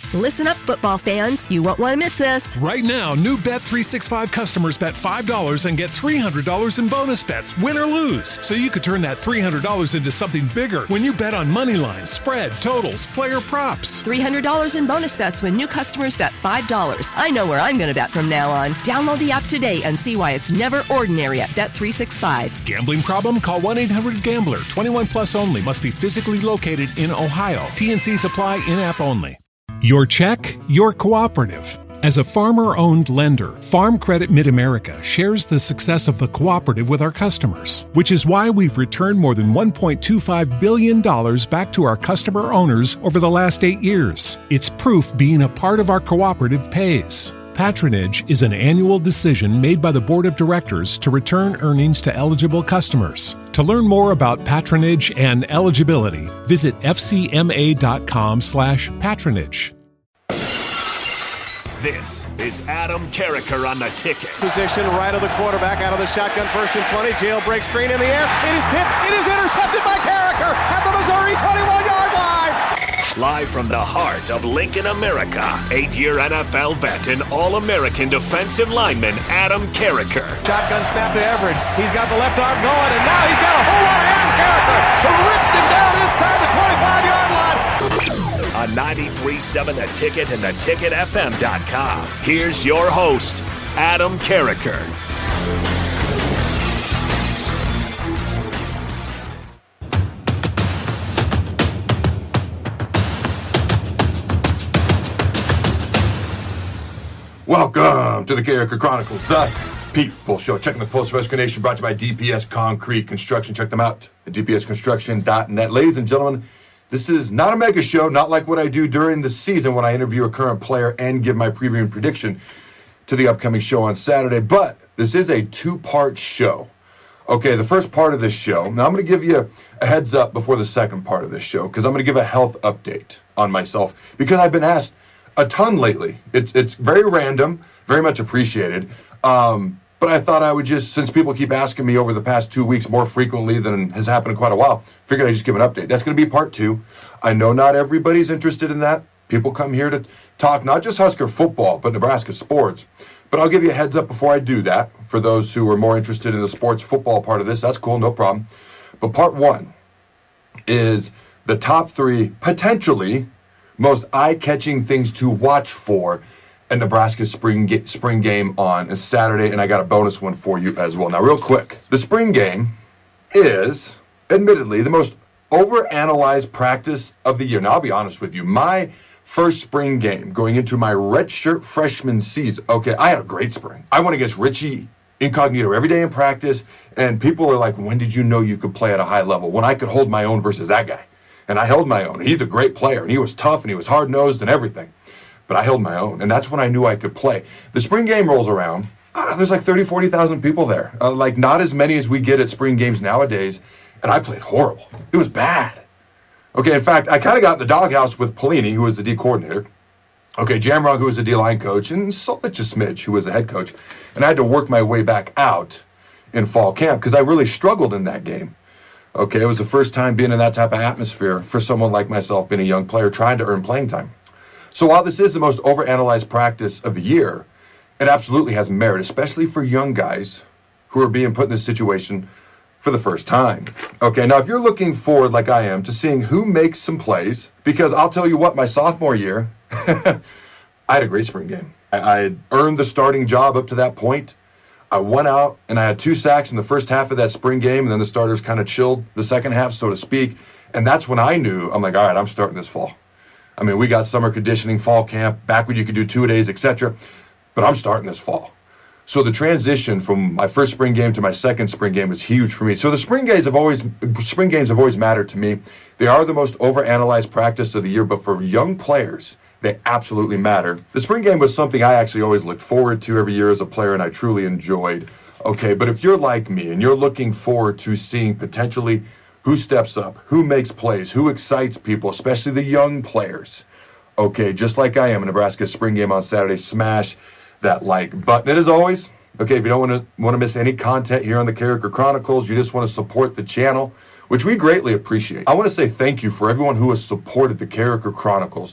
Listen up, football fans. You won't want to miss this. Right now, new Bet365 customers bet $5 and get $300 in bonus bets, win or lose. So you could turn that $300 into something bigger when you bet on money lines, spread, totals, player props. $300 in bonus bets when new customers bet $5. I know where I'm going to bet from now on. Download the app today and see why it's never ordinary at Bet365. Gambling problem? Call 1-800-GAMBLER. 21 plus only. Must be physically located in Ohio. T&Cs apply. In-app only. Your check, your cooperative. As a farmer-owned lender, Farm Credit Mid-America shares the success of the cooperative with our customers, which is why we've returned more than $1.25 billion back to our customer owners over the last 8 years. It's proof being a part of our cooperative pays. Patronage is an annual decision made by the Board of Directors to return earnings to eligible customers. To learn more about patronage and eligibility, visit fcma.com/patronage. This is Adam Carriker on the ticket. Position right of the quarterback, out of the shotgun, 1st and 20. Jailbreak screen in the air. It is tipped. It is intercepted by Carriker at the Missouri 21-yard line. Live from the heart of Lincoln, America, 8-year NFL vet and All-American defensive lineman Adam Carriker. Shotgun snap to Everett. He's got the left arm going, and now he's got a whole lot of Adam Carriker who rips him down inside the 25-yard line. On 93.7 The Ticket and theticketfm.com. Here's your host, Adam Carriker. Welcome to the Carriker Chronicles, the People Show. Checking the Pulse of Rescue Nation, brought to you by DPS Concrete Construction. Check them out at dpsconstruction.net. Ladies and gentlemen, this is not a mega show, not like what I do during the season when I interview a current player and give my preview and prediction to the upcoming show on Saturday, but this is a two-part show. Okay, the first part of this show, now I'm going to give you a heads up before the second part of this show, because I'm going to give a health update on myself, because I've been asked a ton lately. It's very random, very much appreciated. But I thought I would just, since people keep asking me over the past 2 weeks more frequently than has happened in quite a while, figured I'd just give an update. That's going to be part 2. I know not everybody's interested in that. People come here to talk not just Husker football, but Nebraska sports. But I'll give you a heads up before I do that. For those who are more interested in the sports football part of this, that's cool, no problem. But part 1 is the top 3 potentially most eye-catching things to watch for a Nebraska spring game on Saturday, and I got a bonus one for you as well. Now, real quick, the spring game is, admittedly, the most overanalyzed practice of the year. Now, I'll be honest with you. My first spring game going into my redshirt freshman season, okay, I had a great spring. I went against Richie Incognito every day in practice, and people are like, when did you know you could play at a high level? When I could hold my own versus that guy. And I held my own. He's a great player, and he was tough, and he was hard-nosed and everything. But I held my own, and that's when I knew I could play. The spring game rolls around. There's like 30,000, 40,000 people there. Like not as many as we get at spring games nowadays, and I played horrible. It was bad. Okay, in fact, I kind of got in the doghouse with Pelini, who was the D coordinator. Okay, Jamrog, who was the D-line coach, and such a smidge, who was the head coach. And I had to work my way back out in fall camp because I really struggled in that game. Okay, it was the first time being in that type of atmosphere for someone like myself, being a young player, trying to earn playing time. So while this is the most overanalyzed practice of the year, it absolutely has merit, especially for young guys who are being put in this situation for the first time. Okay, now if you're looking forward, like I am, to seeing who makes some plays, because I'll tell you what, my sophomore year, I had a great spring game. I had earned the starting job up to that point. I went out and I had 2 sacks in the first half of that spring game, and then the starters kind of chilled the second half, so to speak. And that's when I knew, I'm like, all right, I'm starting this fall. I mean, we got summer conditioning, fall camp, back when you could do 2-a-days, etc. But I'm starting this fall. So the transition from my first spring game to my second spring game was huge for me. So the spring games have always mattered to me. They are the most overanalyzed practice of the year, but for young players, they absolutely matter. The spring game was something I actually always looked forward to every year as a player, and I truly enjoyed. Okay, but if you're like me and you're looking forward to seeing potentially who steps up, who makes plays, who excites people, especially the young players, okay, just like I am in Nebraska's spring game on Saturday, smash that like button. And as always, okay, if you don't want to miss any content here on the Carriker Chronicles, you just want to support the channel, which we greatly appreciate. I want to say thank you for everyone who has supported the Carriker Chronicles.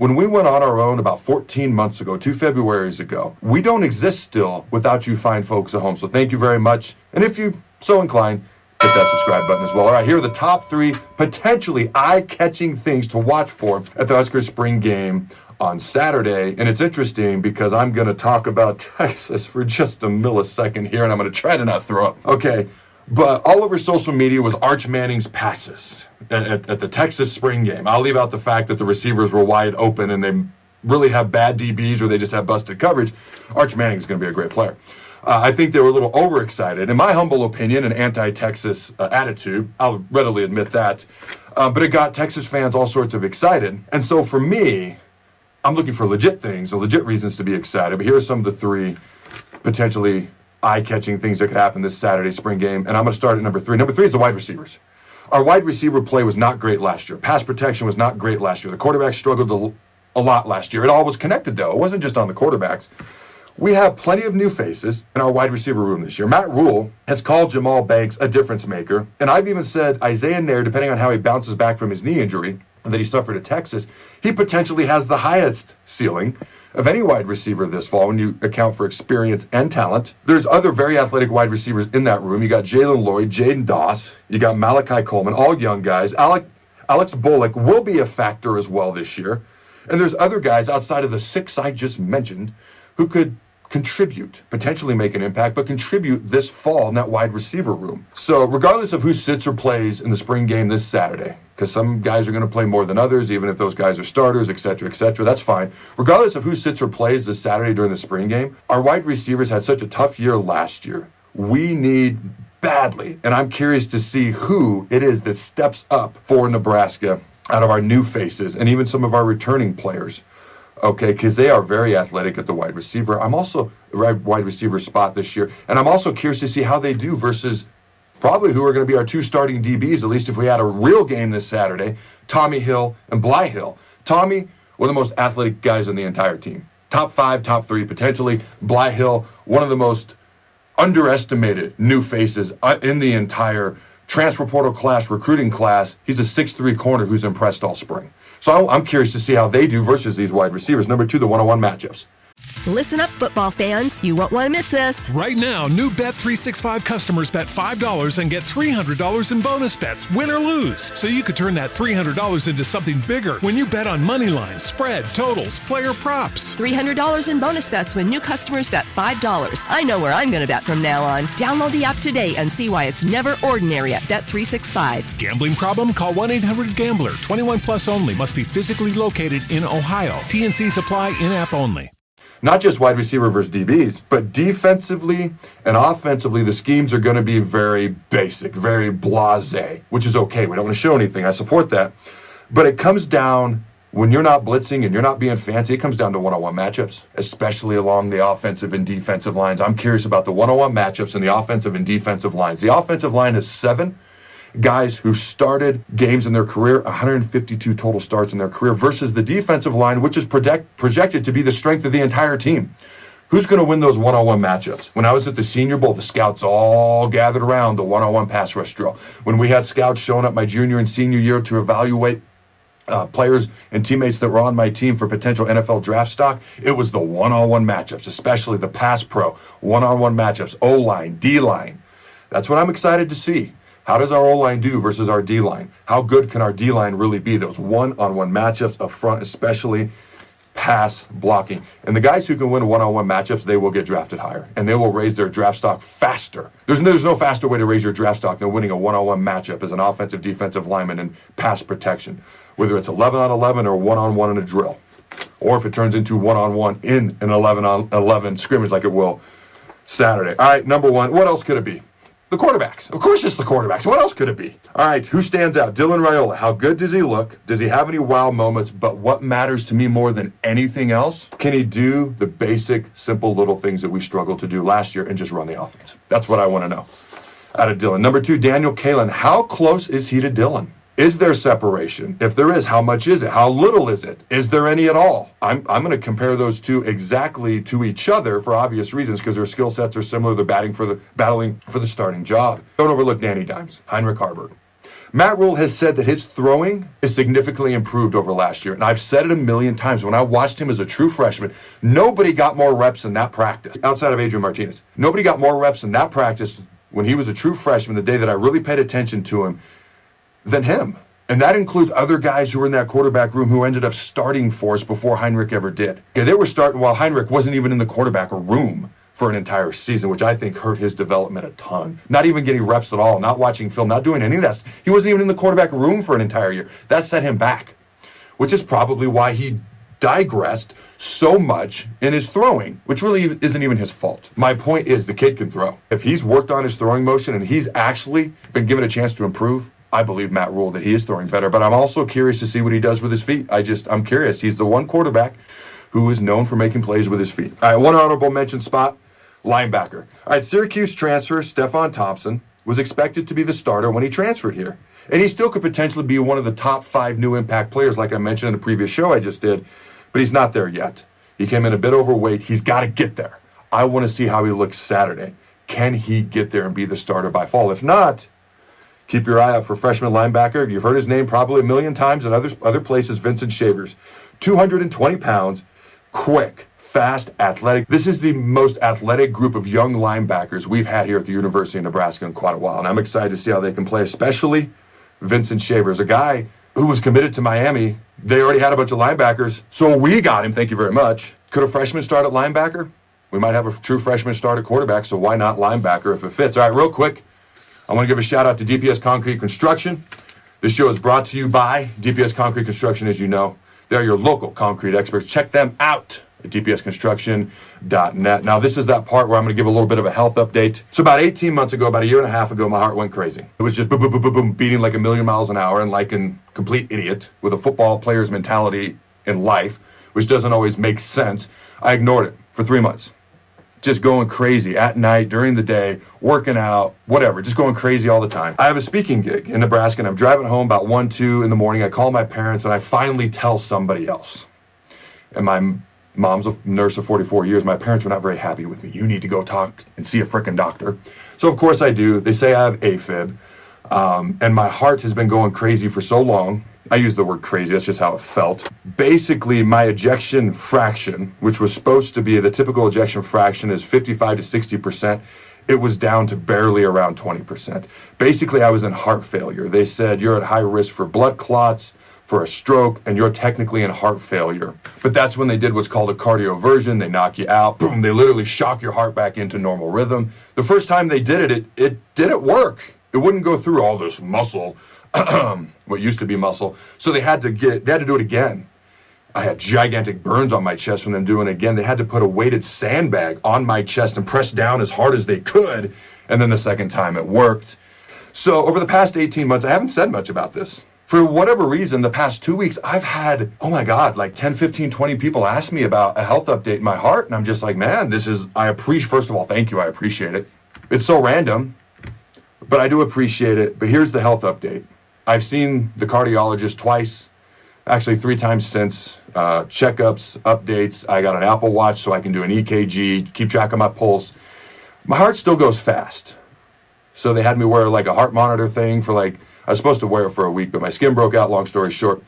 When we went on our own about 14 months ago, 2 Februaries ago, we don't exist still without you fine folks at home. So thank you very much. And if you so inclined, hit that subscribe button as well. All right, here are the top 3 potentially eye-catching things to watch for at the Husker Spring Game on Saturday. And it's interesting because I'm going to talk about Texas for just a millisecond here, and I'm going to try to not throw up. Okay, but all over social media was Arch Manning's passes at the Texas Spring Game. I'll leave out the fact that the receivers were wide open and they really have bad DBs or they just have busted coverage. Arch Manning's going to be a great player. I think they were a little overexcited. In my humble opinion, an anti-Texas attitude, I'll readily admit that. But it got Texas fans all sorts of excited. And so for me, I'm looking for legit things, legit reasons to be excited. But here are some of the 3 potentially eye-catching things that could happen this Saturday spring game. And I'm going to start at number 3. Number 3 is the wide receivers. Our wide receiver play was not great last year. Pass protection was not great last year. The quarterback struggled a lot last year. It all was connected, though. It wasn't just on the quarterbacks. We have plenty of new faces in our wide receiver room this year. Matt Rule has called Jamal Banks a difference maker. And I've even said Isaiah Nair, depending on how he bounces back from his knee injury that he suffered at Texas, he potentially has the highest ceiling of any wide receiver this fall when you account for experience and talent. There's other very athletic wide receivers in that room. You got Jalen Lloyd, Jaden Doss, you got Malachi Coleman, all young guys. Alex Bullock will be a factor as well this year. And there's other guys outside of the 6 I just mentioned who could contribute, potentially make an impact, but contribute this fall in that wide receiver room. So regardless of who sits or plays in the spring game this Saturday, because some guys are going to play more than others, even if those guys are starters, et cetera, that's fine. Regardless of who sits or plays this Saturday during the spring game, our wide receivers had such a tough year last year. We need badly, and I'm curious to see who it is that steps up for Nebraska out of our new faces and even some of our returning players. Okay, because they are very athletic at the wide receiver. I'm also wide receiver spot this year, and I'm also curious to see how they do versus probably who are going to be our 2 starting DBs, at least if we had a real game this Saturday, Tommy Hill and Bly Hill. Tommy, one of the most athletic guys on the entire team. Top 5, top 3, potentially. Bly Hill, one of the most underestimated new faces in the entire transfer portal class, recruiting class. He's a 6'3" corner who's impressed all spring. So I'm curious to see how they do versus these wide receivers. Number 2, the one-on-one matchups. Listen up, football fans. You won't want to miss this. Right now, new Bet365 customers bet $5 and get $300 in bonus bets, win or lose. So you could turn that $300 into something bigger when you bet on money lines, spread, totals, player props. $300 in bonus bets when new customers bet $5. I know where I'm going to bet from now on. Download the app today and see why it's never ordinary at Bet365. Gambling problem? Call 1-800-GAMBLER. 21 plus only. Must be physically located in Ohio. T&Cs apply. In-app only. Not just wide receiver versus DBs, but defensively and offensively, the schemes are going to be very basic, very blasé, which is okay. We don't want to show anything. I support that. But it comes down, when you're not blitzing and you're not being fancy, it comes down to one-on-one matchups, especially along the offensive and defensive lines. I'm curious about the one-on-one matchups and the offensive and defensive lines. The offensive line is 7 guys who started games in their career, 152 total starts in their career, versus the defensive line, which is projected to be the strength of the entire team. Who's going to win those one-on-one matchups? When I was at the Senior Bowl, the scouts all gathered around the one-on-one pass rush drill. When we had scouts showing up my junior and senior year to evaluate players and teammates that were on my team for potential NFL draft stock, it was the one-on-one matchups, especially the pass pro, one-on-one matchups, O-line, D-line. That's what I'm excited to see. How does our O-line do versus our D-line? How good can our D-line really be? Those one-on-one matchups up front, especially pass blocking. And the guys who can win one-on-one matchups, they will get drafted higher. And they will raise their draft stock faster. There's no faster way to raise your draft stock than winning a one-on-one matchup as an offensive, defensive lineman in pass protection. Whether it's 11-on-11 or one-on-one in a drill. Or if it turns into one-on-one in an 11-on-11 scrimmage like it will Saturday. All right, number 1. What else could it be? The quarterbacks. Of course it's the quarterbacks. What else could it be? All right, who stands out? Dylan Raiola. How good does he look? Does he have any wow moments? But what matters to me more than anything else, can he do the basic, simple little things that we struggled to do last year and just run the offense? That's what I want to know out of Dylan. Number 2, Daniel Kaelin. How close is he to Dylan? Is there separation? If there is, how much is it? How little is it? Is there any at all? I'm going to compare those two exactly to each other for obvious reasons because their skill sets are similar. They're battling for the starting job. Don't overlook Danny Dimes, Heinrich Haarberg. Matt Rule has said that his throwing is significantly improved over last year. And I've said it a million times. When I watched him as a true freshman, nobody got more reps in that practice, outside of Adrian Martinez. Nobody got more reps in that practice when he was a true freshman, the day that I really paid attention to him, than him. And that includes other guys who were in that quarterback room who ended up starting for us before Heinrich ever did. Okay, they were starting while Heinrich wasn't even in the quarterback room for an entire season, which I think hurt his development a ton. Not even getting reps at all, not watching film, not doing any of that. He wasn't even in the quarterback room for an entire year. That set him back, which is probably why he digressed so much in his throwing, which really isn't even his fault. My point is the kid can throw. If he's worked on his throwing motion and he's actually been given a chance to improve, I believe Matt Rule that he is throwing better, but I'm also curious to see what he does with his feet. I'm curious. He's the one quarterback who is known for making plays with his feet. All right, one honorable mention spot, linebacker. All right, Syracuse transfer Stefan Thompson was expected to be the starter when he transferred here. And he still could potentially be one of the top 5 new impact players, like I mentioned in the previous show I just did, but he's not there yet. He came in a bit overweight. He's got to get there. I want to see how he looks Saturday. Can he get there and be the starter by fall? If not, keep your eye out for freshman linebacker. You've heard his name probably a million times in other places, Vincent Shavers. 220 pounds, quick, fast, athletic. This is the most athletic group of young linebackers we've had here at the University of Nebraska in quite a while. And I'm excited to see how they can play, especially Vincent Shavers, a guy who was committed to Miami. They already had a bunch of linebackers, so we got him. Thank you very much. Could a freshman start at linebacker? We might have a true freshman start at quarterback, so why not linebacker if it fits? All right, real quick, I want to give a shout out to DPS Concrete Construction. This show is brought to you by DPS Concrete Construction, as you know. They're your local concrete experts. Check them out at dpsconstruction.net. Now, this is that part where I'm going to give a little bit of a health update. So about 18 months ago, about a year and a half ago, my heart went crazy. It was just boom, boom, boom, boom, boom, beating like a million miles an hour and like a complete idiot with a football player's mentality in life, which doesn't always make sense. I ignored it for 3 months. Just going crazy at night, during the day, working out, whatever, just going crazy all the time. I have a speaking gig in Nebraska, and I'm driving home about 1, 2 in the morning. I call my parents, and I finally tell somebody else. And my mom's a nurse of 44 years. My parents were not very happy with me. You need to go talk and see a frickin' doctor. So, of course, I do. They say I have AFib, and my heart has been going crazy for so long. I use the word crazy, that's just how it felt. Basically, my ejection fraction, which was supposed to be, the typical ejection fraction is 55 to 60%. It was down to barely around 20%. Basically, I was in heart failure. They said, you're at high risk for blood clots, for a stroke, and you're technically in heart failure. But that's when they did what's called a cardioversion. They knock you out. Boom, they literally shock your heart back into normal rhythm. The first time they did it, it didn't work. It wouldn't go through all this muscle, what used to be muscle. So they had to do it again. I had gigantic burns on my chest from them doing it again. They had to put a weighted sandbag on my chest and press down as hard as they could. And then the second time it worked. So over the past 18 months, I haven't said much about this. For whatever reason, the past 2 weeks, I've had, oh my God, like 10, 15, 20 people ask me about a health update in my heart. And I'm just like, man, first of all, thank you. I appreciate it. It's so random, but I do appreciate it. But here's the health update. I've seen the cardiologist twice, actually 3 times since, checkups, updates. I got an Apple Watch so I can do an EKG, keep track of my pulse. My heart still goes fast. So they had me wear like a heart monitor thing for I was supposed to wear it for a week, but my skin broke out, long story short.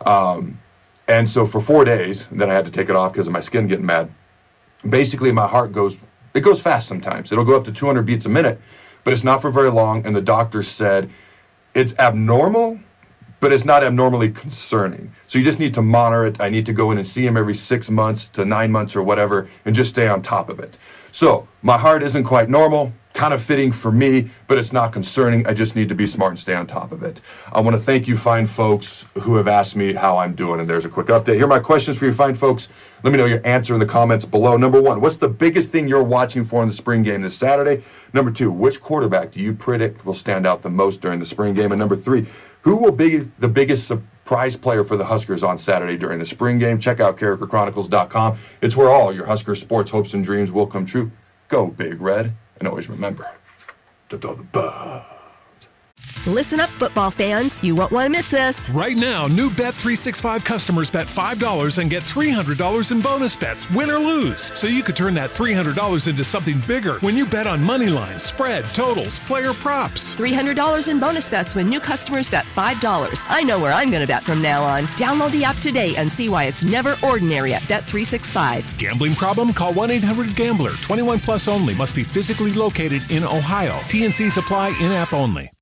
And so for 4 days, then I had to take it off because of my skin getting mad. Basically, my heart goes fast sometimes. It'll go up to 200 beats a minute, but it's not for very long. And the doctor said, it's abnormal, but it's not abnormally concerning. So you just need to monitor it. I need to go in and see him every 6 months to 9 months or whatever, and just stay on top of it. So my heart isn't quite normal, kind of fitting for me, but it's not concerning. I just need to be smart and stay on top of it. I want to thank you fine folks who have asked me how I'm doing, and there's a quick update. Here are my questions for you fine folks. Let me know your answer in the comments below. Number 1, what's the biggest thing you're watching for in the spring game this Saturday? Number 2, which quarterback do you predict will stand out the most during the spring game? And number 3, who will be the biggest surprise player for the Huskers on Saturday during the spring game? Check out CharacterChronicles.com. It's where all your Husker sports hopes and dreams will come true. Go Big Red, and always remember to throw the birds. Listen up, football fans. You won't want to miss this. Right now, new Bet365 customers bet $5 and get $300 in bonus bets, win or lose. So you could turn that $300 into something bigger when you bet on money lines, spread, totals, player props. $300 in bonus bets when new customers bet $5. I know where I'm going to bet from now on. Download the app today and see why it's never ordinary at Bet365. Gambling problem? Call 1-800-GAMBLER. 21 plus only. Must be physically located in Ohio. T&Cs apply. In-app only.